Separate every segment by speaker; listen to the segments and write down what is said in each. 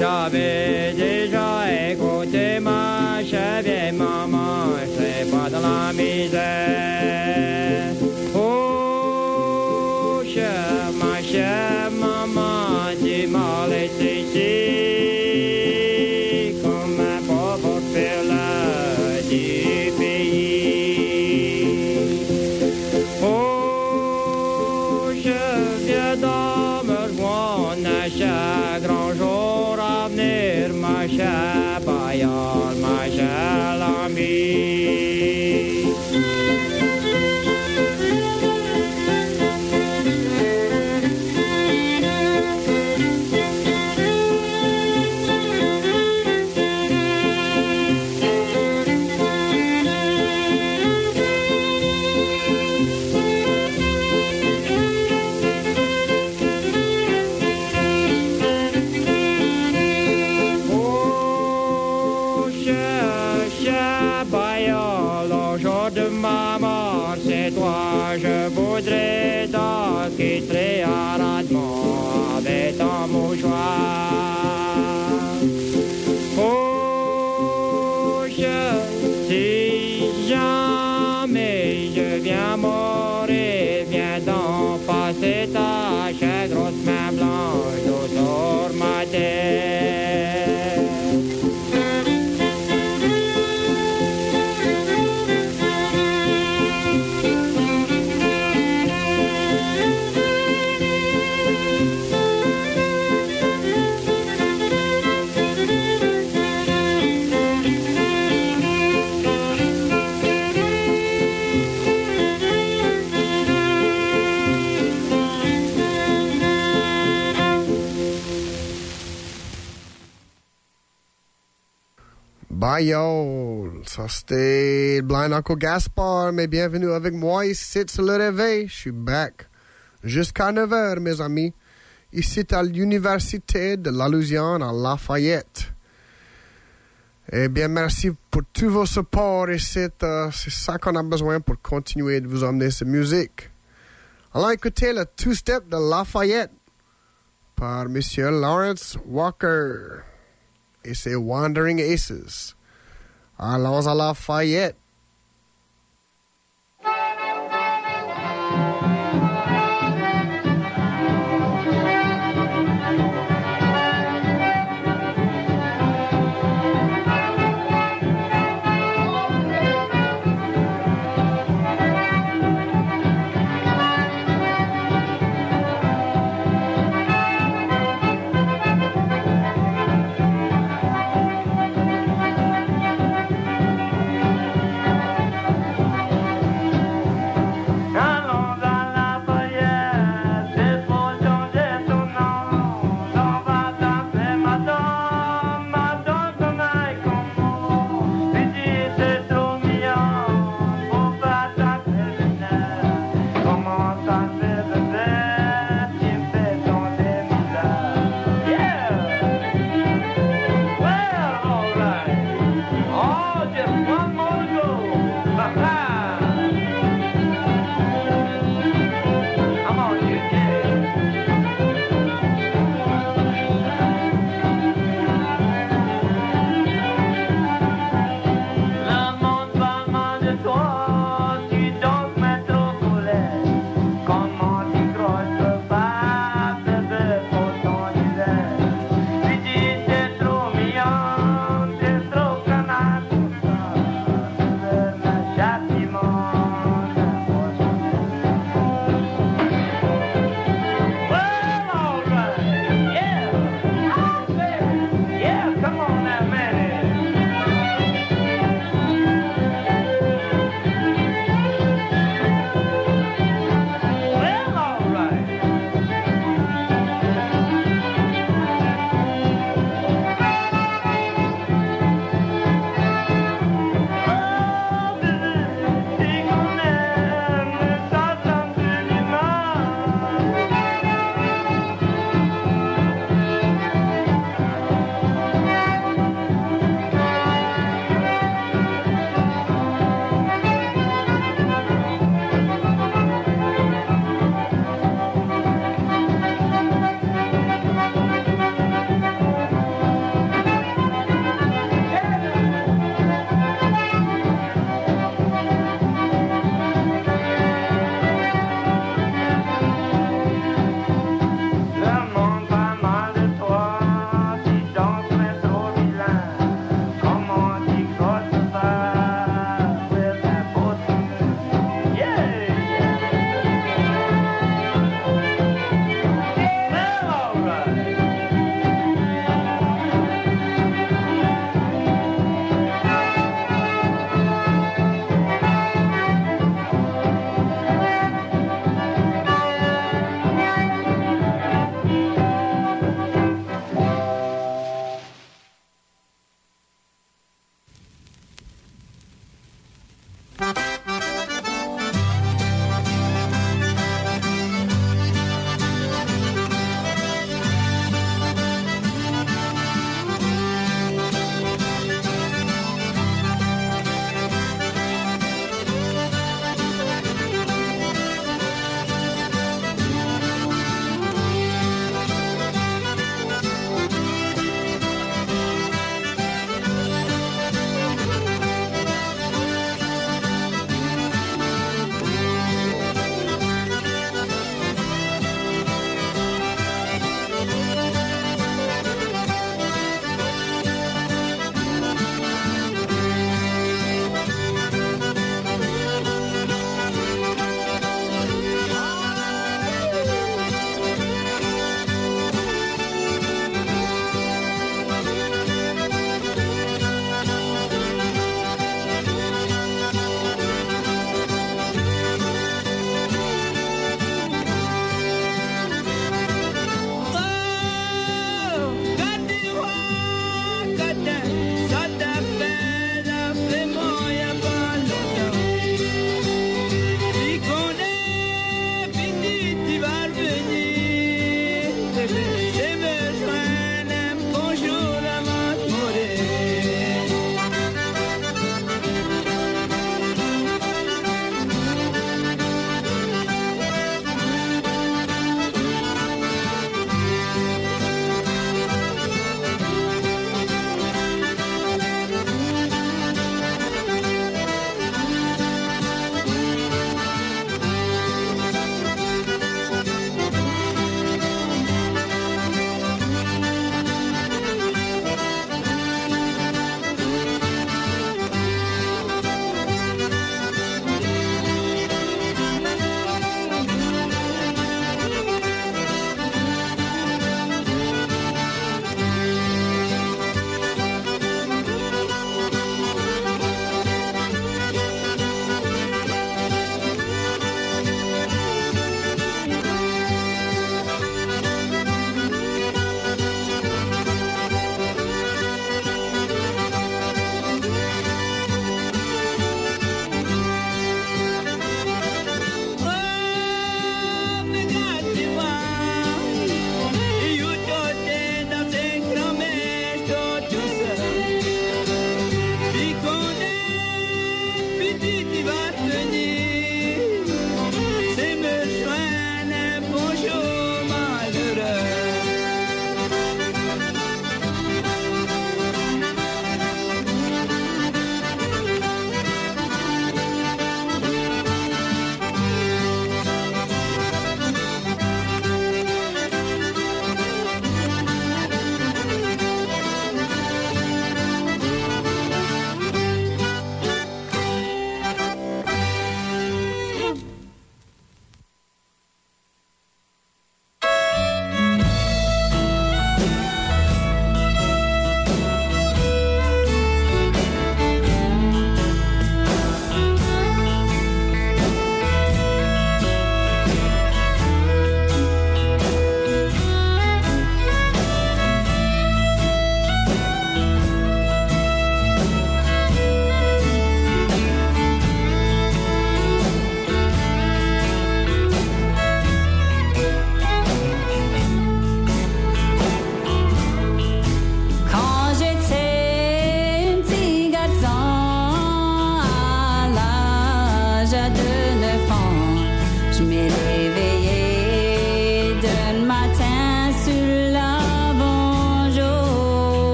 Speaker 1: J'avais déjà écouté ma chère vieille maman, je serais pas dans la misère. Oh, ma chère maman, tu m'as laissé ici comme un pauvre fille du pays. Oh, je viens d'en me rejoindre à chaque grand jour à venir, ma chère Bayard, ma chère amie. Je voudrais t'en quitter à Rademont avec ton mouchoir. Oh, si jamais je viens mourir, viens donc passer ta chère grosse main blanche sur ma tête.
Speaker 2: Bayol, ça c'était Blind Uncle Gaspard, mais bienvenue avec moi ici sur le réveil, je suis back jusqu'à 9h mes amis, ici à l'université de la Louisiane à Lafayette. Eh bien merci pour tous vos supports et c'est ça qu'on a besoin pour continuer de vous emmener cette musique. Allons écouter le two-step de Lafayette par Monsieur Lawrence Walker. Et c'est Wandering Aces. Allons à Lafayette.
Speaker 1: Allons à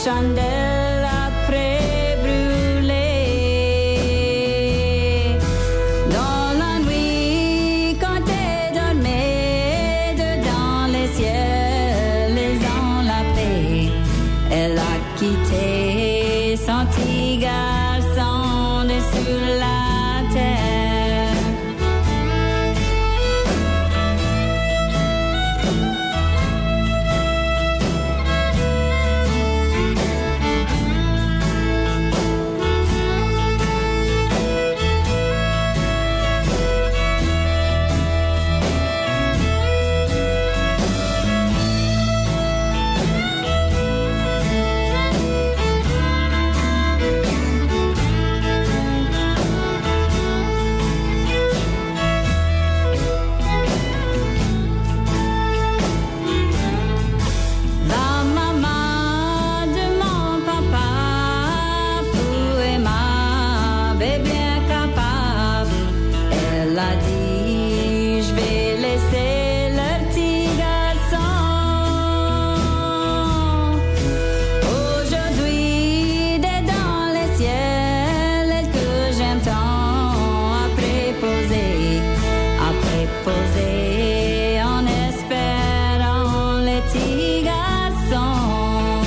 Speaker 3: chandelle après brûler. Dans la nuit, quand elle dormait, dedans les ciels, ils ont la paix. Elle a quitté son petit garçon de sur la terre. En espérant les petits garçons.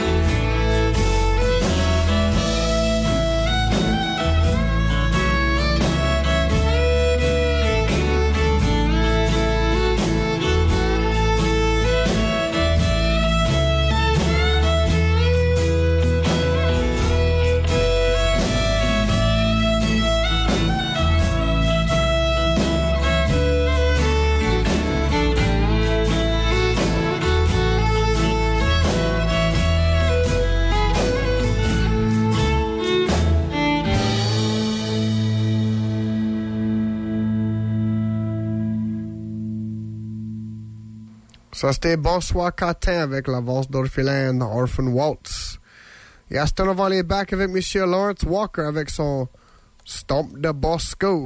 Speaker 2: Ça, c'était Bonsoir Catin avec la valse d'Orphelin, Orphan Waltz. Et à ce temps, on va aller back avec Monsieur Lawrence Walker avec son Stomp de Bosco.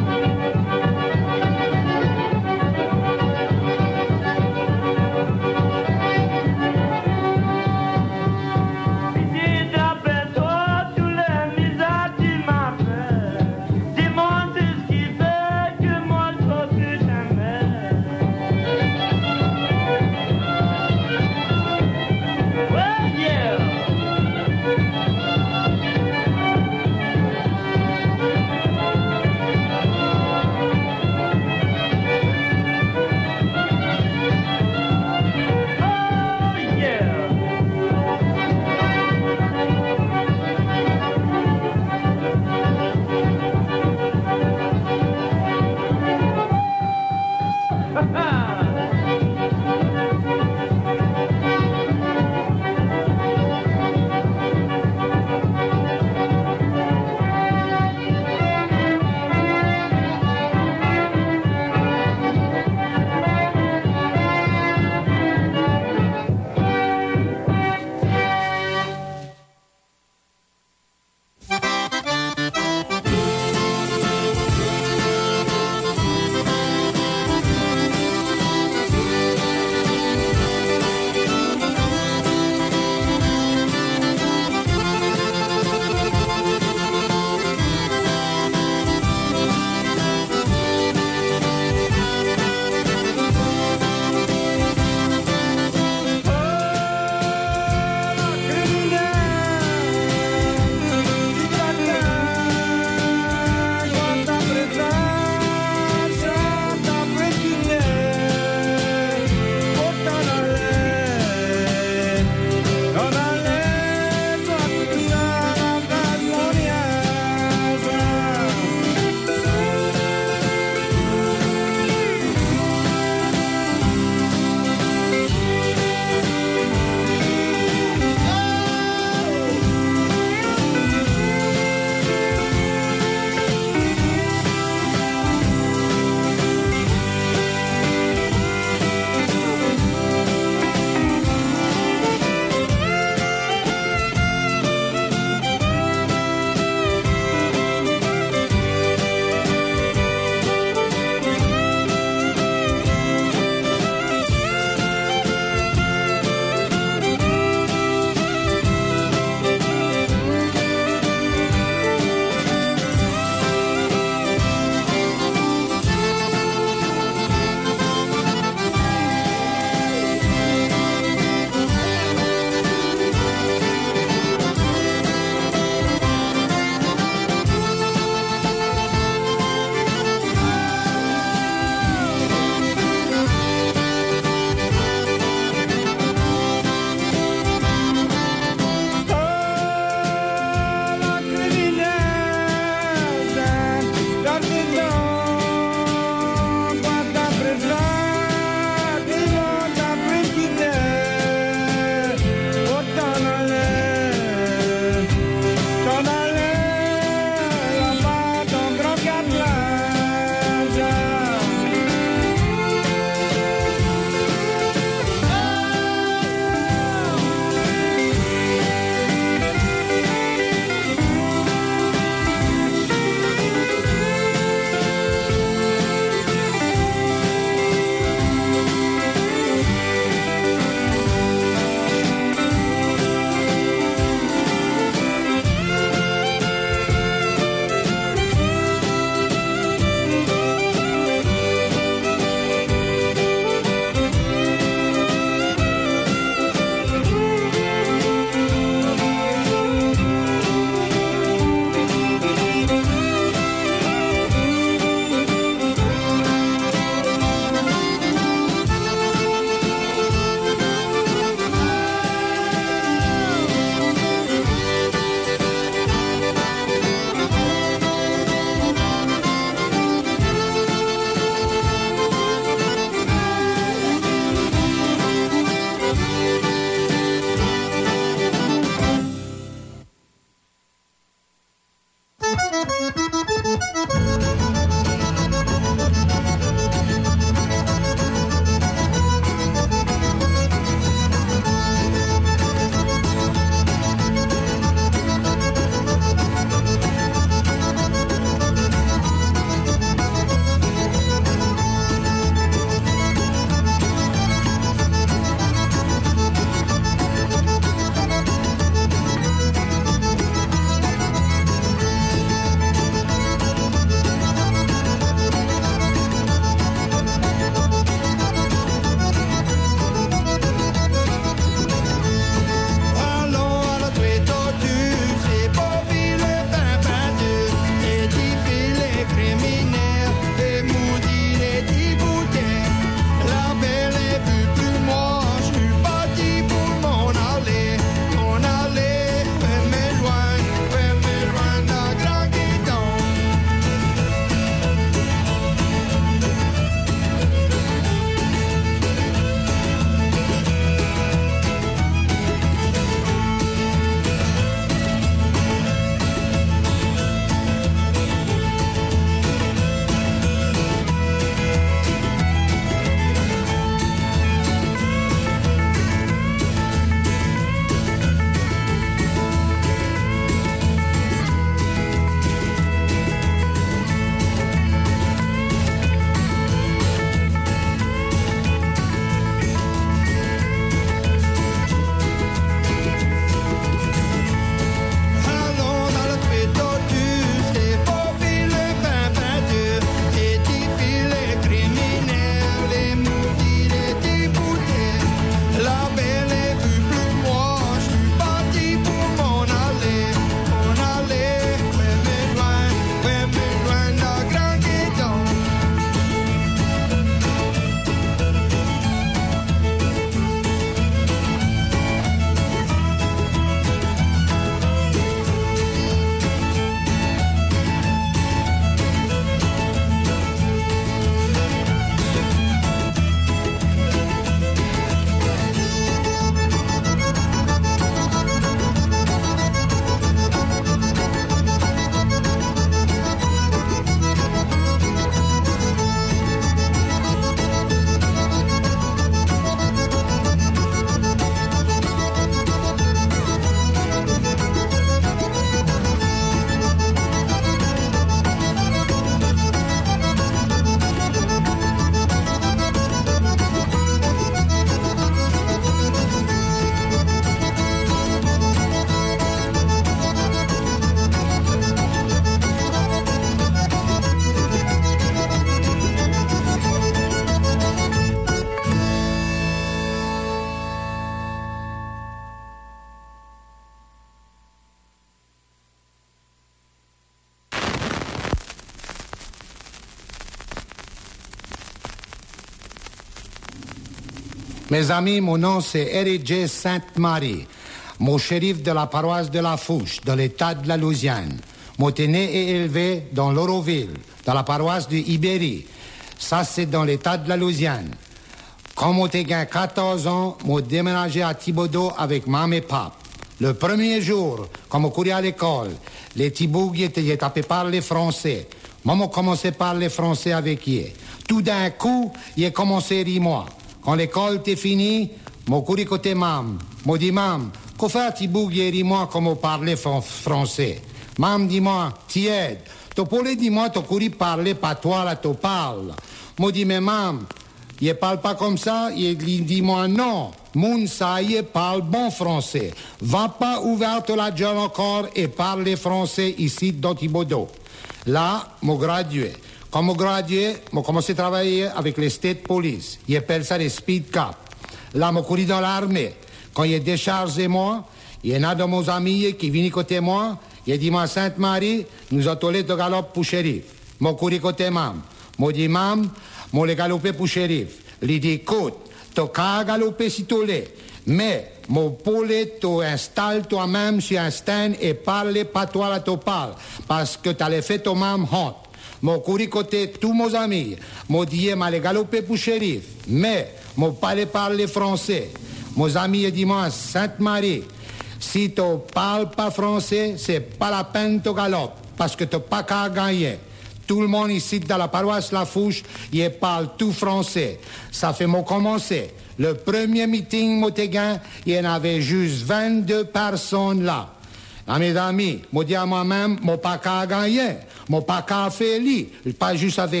Speaker 4: Mes amis, mon nom c'est R.J. Sainte-Marie, mon shérif de la paroisse de la Fouche, dans l'état de la Louisiane. Moi, t'es né et élevé dans l'Oroville, dans la paroisse de Ibérie. Ça, c'est dans l'état de la Louisiane. Quand moi, t'ai 14 ans, moi, déménagé à Thibodaux avec maman et papa. Le premier jour, quand on courait à l'école, les Thibougs étaient tapés par les Français. Maman commençait par les Français avec eux. Tout d'un coup, il a commencé à rire moi. Quand l'école était finie, mon couru côté mam. Moi dit mam, qu'au fait Thibaug hier moi comme on parlait français. Mam dit moi, tiède. T'as pas dit moi, t'as couru parler patois là, t'as parle. Moi dit mais mam, il parle pas comme ça. Il dit moi non. Moun ça y est parle bon français. Va pas ouvrir la gueule encore et parler français ici dans Thibodaux. Là, moi gradué. Quand je gradué, je commencé à travailler avec les State Police. Ils appellent ça les speed cap. Là, je couru dans l'armée. Quand il a déchargé moi, il y en a de mes amis qui viennent côté moi. Il a dit, moi, Sainte-Marie, nous avons de galop pour shérif. Je couru côté mam. Je dit, mam, je les galopé pour shérif. Il dit, écoute, tu as galopé si tu l'es. Mais, mon poulet, tu installes toi-même sur un stand et parle pas toi là, tu parles. Parce que tu as fait ton mam honte. Mon couru côté tous mes amis, mon dit m'allait galoper pour shérif, mais mon pas parler français. Mes amis dit moi Sainte-Marie, si tu parles pas français, c'est pas la peine de galoper parce que tu pas qu'à gagner. Tout le monde ici dans la paroisse La Fouche, il parle tout français. Ça fait mon commencer. Le premier meeting Motéguin, il y en avait juste 22 personnes là. À mes amis, moi dis à moi-même, mon pas qu'à gagner, mon pas qu'à faire lit. Pas juste avec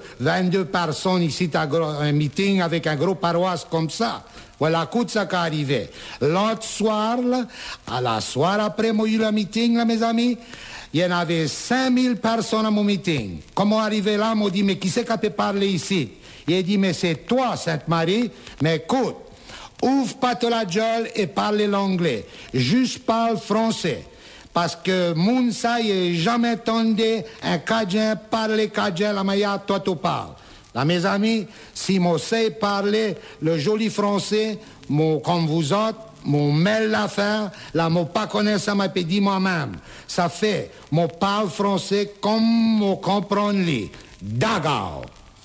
Speaker 4: 22 personnes ici à un meeting avec un gros paroisse comme ça. Voilà, écoute ça qui est arrivé. L'autre soir, là, à la soirée après, moi eu le meeting, là, mes amis, il y en avait 5000 personnes à mon meeting. Comment arrivé là, moi dit, mais qui c'est qui peut parler ici? Il a dit, mais c'est toi, Sainte-Marie, mais écoute, ouvre pas la gueule et parle l'anglais. Juste parle français. Parce que Mounsa, il n'a jamais entendu un Cadien parler Cadien la manière toi tu parles. Là, mes amis, si moi sais parler le joli français, comme vous autres, mon mêle l'affaire, là, moi pas connaître ça, m'a dit moi-même. Ça fait, moi parle français comme moi comprends lui. D'accord.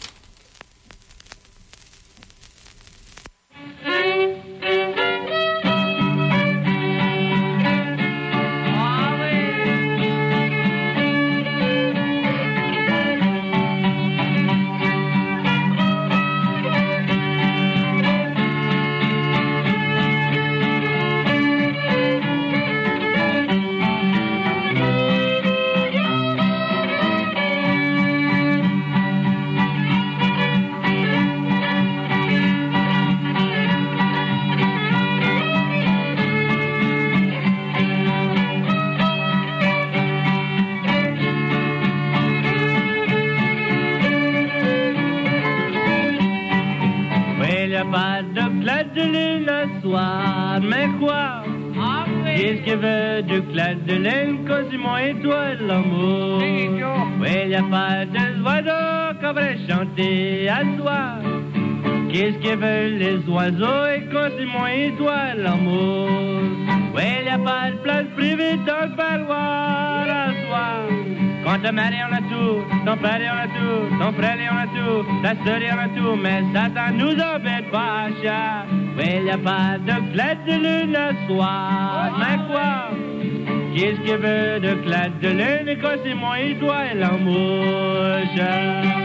Speaker 1: Mais quoi? Qu'est-ce que veut du clad de laine, Cosimo et toi l'amour? Oui, il n'y a pas de oiseaux qu'on pourrait chanter à soi. Qu'est-ce que veulent les oiseaux et Cosimo et toi l'amour? Oui, il n'y a pas de place privée dans le parloir à soi. Quand ta mère en a tout, ton père en a tout, ton frère en a tout, ta sœur en a tout, mais Satan nous embête pas, chat. Oui, il n'y a pas de clade de lune le soir, mais quoi? Qu'est-ce qu'il veut de clade de lune et quand c'est moi et toi et l'amour, chat?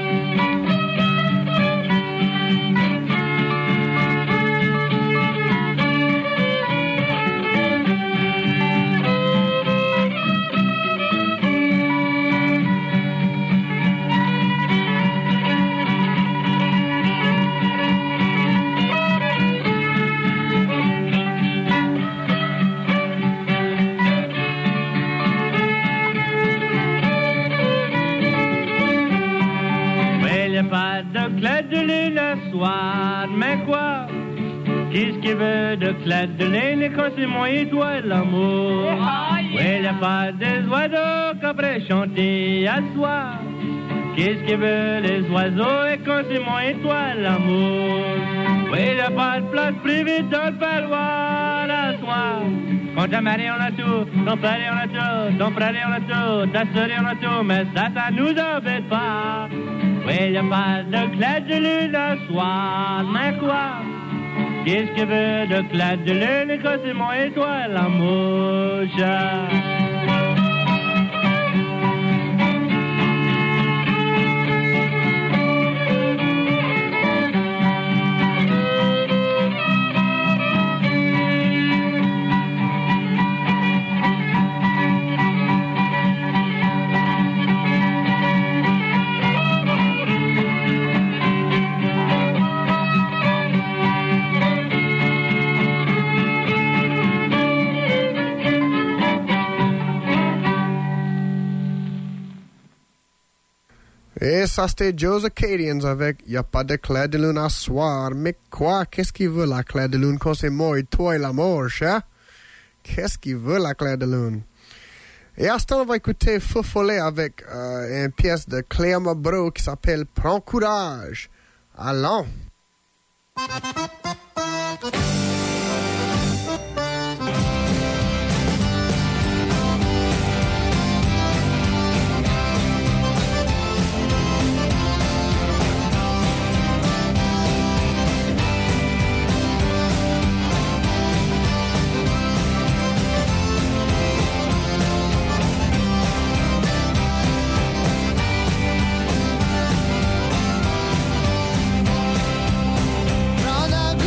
Speaker 1: Clade de lune le soir, mais quoi? Qu'est-ce qu'il veut de clade de lune et quand c'est moi et toi l'amour? Oui, il n'y a pas des oiseaux qu'on pourrait chanter à soi. Qu'est-ce qu'il veut les oiseaux et quand c'est moi et toi l'amour? Oui, il n'y a a pas de place privée dans le parloir à soir. Quand ta mari on a tout, ton père on a tout, ton frère on a tout, ta soeur on a tout, mais ça nous embête pas. Oui, y a pas de clade de lune à soir, mais quoi? Qu'est-ce que veut de clade de lune quand c'est mon étoile en mouche?
Speaker 2: Et ça, c'était Joe's Acadians avec « Y'a pas de clair de lune à soir ». Mais quoi? Qu'est-ce qu'il veut, la claire de lune, quand c'est moi et toi et la morche, hein? Qu'est-ce qu'il veut, la claire de lune? Et à ce temps, on va écouter Feu Follet avec une pièce de Claire Mabrow qui s'appelle « Prends courage ». Allons!
Speaker 5: Prends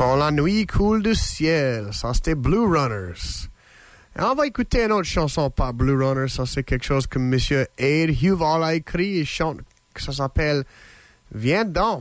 Speaker 2: Quand la nuit coule du ciel, ça c'était Blue Runners. Et on va écouter une autre chanson par Blue Runners, ça c'est quelque chose que Monsieur Ed Huval a écrit et chante, que ça s'appelle Viens donc.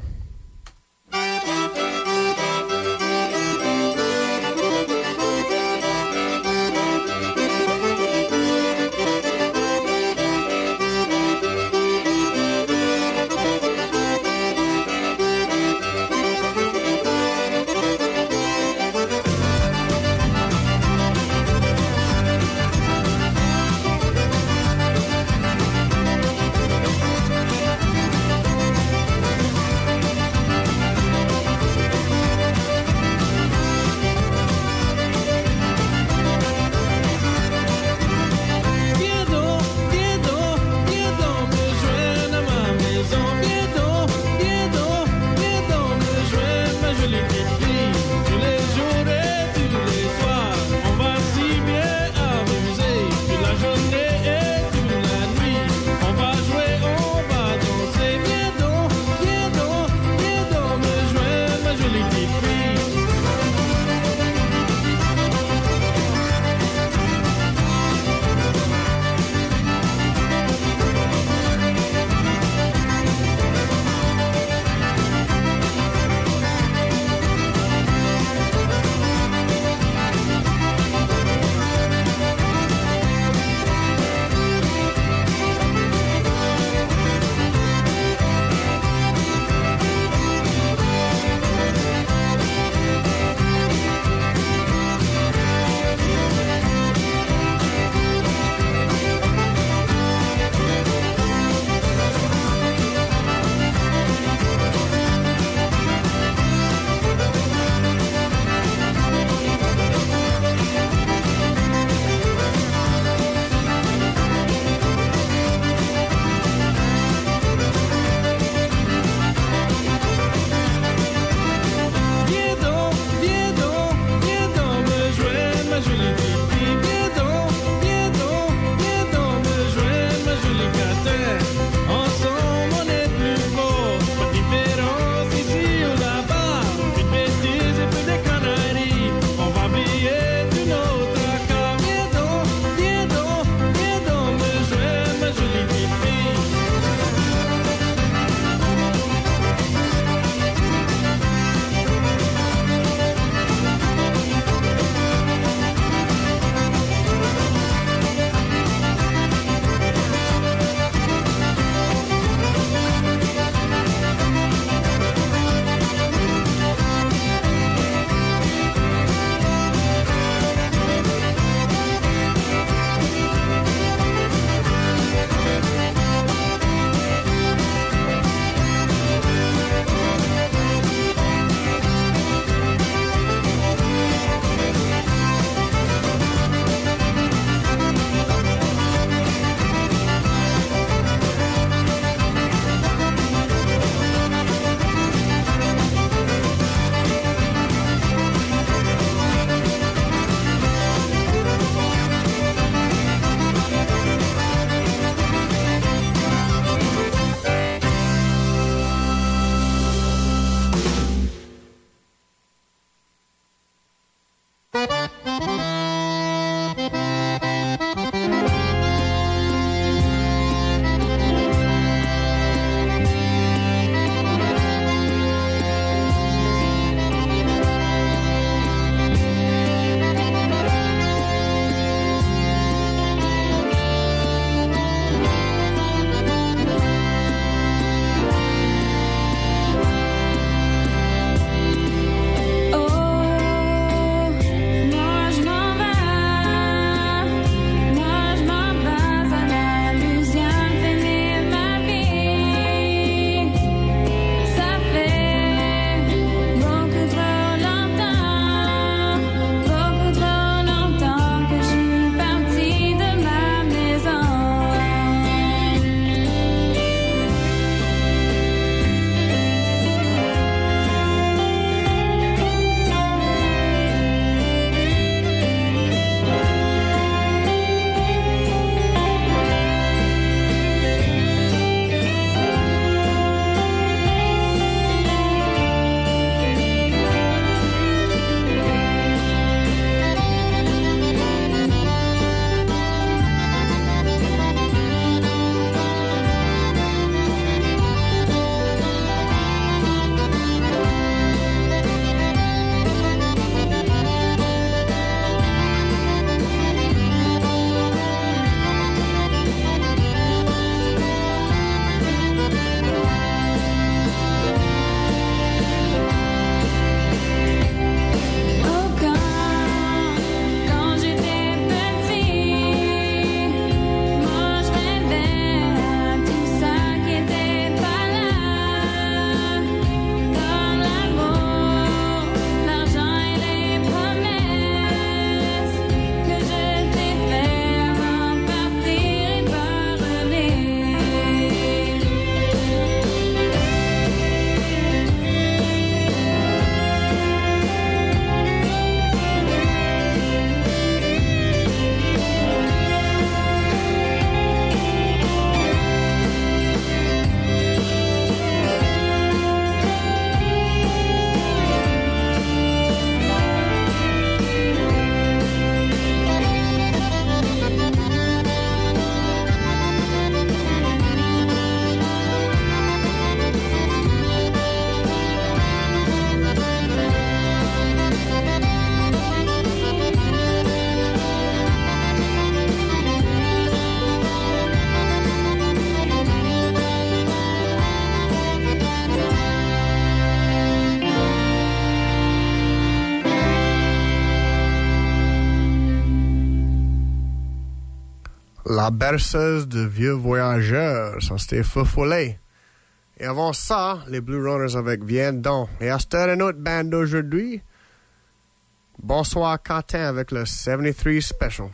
Speaker 2: La berceuse de vieux voyageurs. Ça, c'était Feu Follet. Et avant ça, les Blue Runners avec Viens donc. Et à cette heure, une autre band d'aujourd'hui. Bonsoir Quentin avec le 73 Special.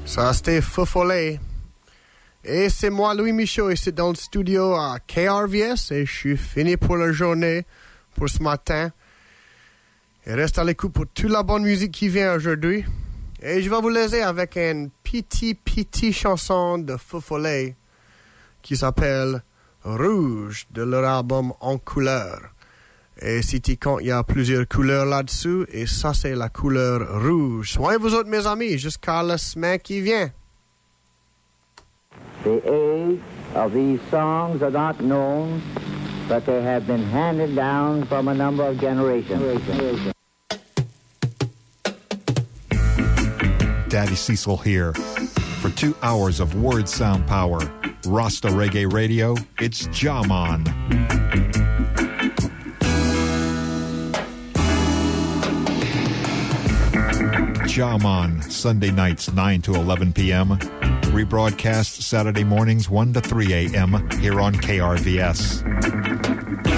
Speaker 2: Ça, c'était Feu Follet. Et c'est moi, Louis Michaud, ici dans le studio à KRVS. Et je suis fini pour la journée, pour ce matin. Et reste à l'écoute pour toute la bonne musique qui vient aujourd'hui. Et je vais vous laisser avec une petite chanson de Feu Follet qui s'appelle Rouge de leur album En Couleur. Et si tu comptes, il y a plusieurs couleurs là-dessous. Et ça, c'est la couleur rouge. Soyez vous autres, mes amis, jusqu'à la semaine qui vient.
Speaker 5: The age of these songs are not known, but they have been handed down from a number of generations.
Speaker 6: Daddy Cecil here. For 2 hours of word sound power, Rasta Reggae Radio, it's Jaman. Jaman, Sunday nights 9 to 11 p.m., rebroadcast Saturday mornings 1 to 3 a.m. here on KRVS.